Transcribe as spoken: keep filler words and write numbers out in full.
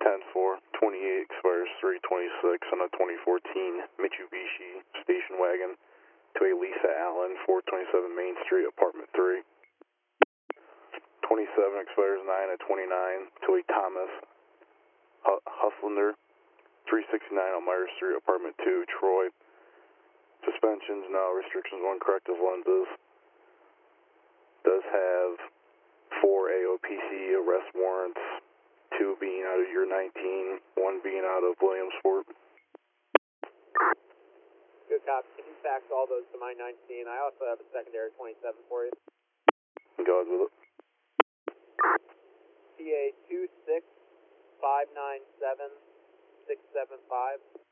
ten four, twenty-eight expires three twenty-six on a twenty fourteen Mitsubishi station wagon to a Lisa Allen, four twenty-seven Main Street, apartment three. twenty-seven expires nine at twenty-nine to a Thomas Huslander, three sixty-nine Elmira Street, apartment two, Troy. Suspensions, no. Restrictions, one corrective lenses. Does have four A O P C arrest warrants, two being out of year nineteen, one being out of Williamsport. Good cop. Can you fax all those to my nineteen? I also have a secondary twenty-seven for you. Go ahead with it. T A two six five nine seven six seven five.